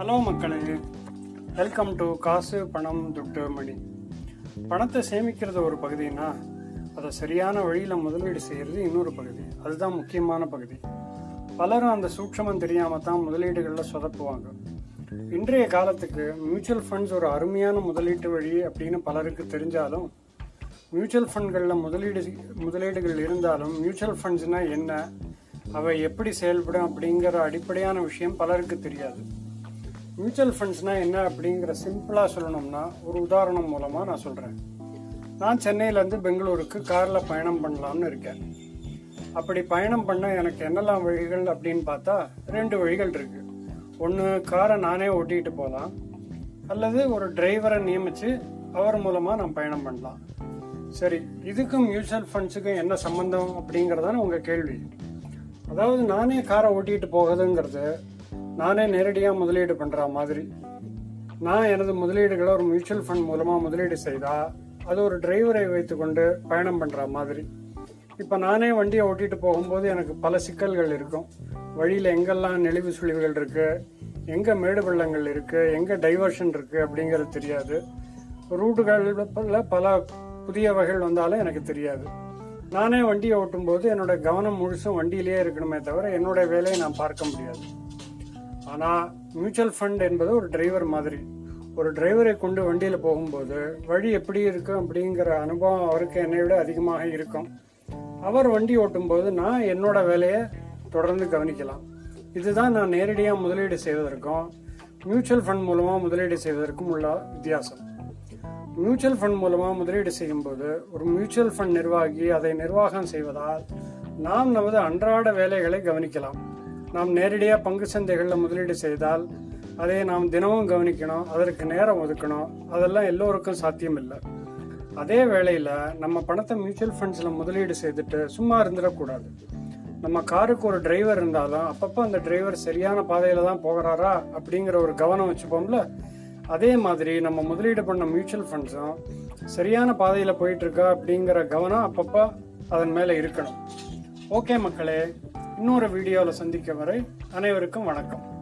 Hello மக்களே, welcome to காசு பணம் துட்டு மணி. பணத்தை சேமிக்கிறது ஒரு பகுதினா அதை சரியான வழியில் முதலீடு செய்கிறது இன்னொரு பகுதி. அதுதான் முக்கியமான பகுதி. பலரும் அந்த சூட்சமம் தெரியாமல் தான் முதலீடுகளில் சொதப்புவாங்க. இன்றைய காலத்துக்கு மியூச்சுவல் ஃபண்ட்ஸ் ஒரு அருமையான முதலீட்டு வழி அப்படின்னு பலருக்கு தெரிஞ்சாலும், மியூச்சுவல் ஃபண்ட்களில் முதலீடுகள் இருந்தாலும் மியூச்சுவல் ஃபண்ட்ஸ்னால் என்ன, அவை எப்படி செயல்படும் அப்படிங்கிற அடிப்படையான விஷயம் பலருக்கு தெரியாது. மியூச்சுவல் ஃபண்ட்ஸ்னால் என்ன அப்படிங்கிற சிம்பிளாக சொல்லணும்னா ஒரு உதாரணம் மூலமாக நான் சொல்கிறேன். நான் சென்னையிலேருந்து பெங்களூருக்கு காரில் பயணம் பண்ணலாம்னு இருக்கேன். அப்படி பயணம் பண்ண எனக்கு என்னெல்லாம் வழிகள் அப்படின்னு பார்த்தா 2 வழிகள் இருக்குது. ஒன்று, காரை நானே ஓட்டிகிட்டு போகலாம், அல்லது ஒரு டிரைவரை நியமித்து அவர் மூலமாக நான் பயணம் பண்ணலாம். சரி, இதுக்கும் மியூச்சுவல் ஃபண்ட்ஸுக்கும் என்ன சம்மந்தம் அப்படிங்கிறதான உங்கள் கேள்வி. அதாவது நானே காரை ஓட்டிகிட்டு போகிறதுங்கிறது நானே நேரடியாக முதலீடு பண்ணுற மாதிரி. நான் எனது முதலீடுகளை ஒரு மியூச்சுவல் ஃபண்ட் மூலமாக முதலீடு செய்தால் அது ஒரு டிரைவரை வைத்துக்கொண்டு பயணம் பண்ணுற மாதிரி. இப்போ நானே வண்டியை ஓட்டிகிட்டு போகும்போது எனக்கு பல சிக்கல்கள் இருக்கும். வழியில் எங்கெல்லாம் நெளிவு சுழிவுகள் இருக்குது, எங்கே மேடு பள்ளங்கள் இருக்குது, எங்கே டைவர்ஷன் இருக்குது அப்படிங்கிறது தெரியாது. ரூட்டுகளில் பல புதிய வகைகள் வந்தாலும் எனக்கு தெரியாது. நானே வண்டியை ஓட்டும்போது என்னோட கவனம் முழுசும் வண்டியிலேயே இருக்கணுமே தவிர என்னோட வேலையை நான் பார்க்க முடியாது. ஆனால் மியூச்சுவல் ஃபண்ட் என்பது ஒரு டிரைவர் மாதிரி. ஒரு டிரைவரை கொண்டு வண்டியில் போகும்போது வழி எப்படி இருக்கும் அப்படிங்கிற அனுபவம் அவருக்கு என்னை விட அதிகமாக இருக்கும். அவர் வண்டி ஓட்டும்போது நான் என்னோட வேலையை தொடர்ந்து கவனிக்கலாம். இதுதான் நான் நேரடியாக முதலீடு செய்வதற்கும் மியூச்சுவல் ஃபண்ட் மூலமாக முதலீடு செய்வதற்கும் உள்ள வித்தியாசம். மியூச்சுவல் ஃபண்ட் மூலமாக முதலீடு செய்யும்போது ஒரு மியூச்சுவல் ஃபண்ட் நிர்வாகி அதை நிர்வாகம் செய்வதால் நாம் நமது அன்றாட வேலைகளை கவனிக்கலாம். நாம் நேரடியாக பங்கு சந்தைகளில் முதலீடு செய்தால் அதை நாம் தினமும் கவனிக்கணும், அதற்கு நேரம் ஒதுக்கணும். அதெல்லாம் எல்லோருக்கும் சாத்தியம் இல்லை. அதே வேளையில் நம்ம பணத்தை மியூச்சுவல் ஃபண்ட்ஸில் முதலீடு செய்துட்டு சும்மா இருந்துடக்கூடாது. நம்ம காருக்கு ஒரு டிரைவர் இருந்தாலும் அப்பப்போ அந்த டிரைவர் சரியான பாதையில் தான் போகிறாரா அப்படிங்கிற ஒரு கவனம் வச்சுப்போம்ல. அதே மாதிரி நம்ம முதலீடு பண்ண மியூச்சுவல் ஃபண்ட்ஸும் சரியான பாதையில் போயிட்டுருக்கா அப்படிங்கிற கவனம் அப்பப்போ அதன் மேலே இருக்கணும். ஓகே மக்களே, இன்னொரு வீடியோவில் சந்திக்க வரை அனைவருக்கும் வணக்கம்.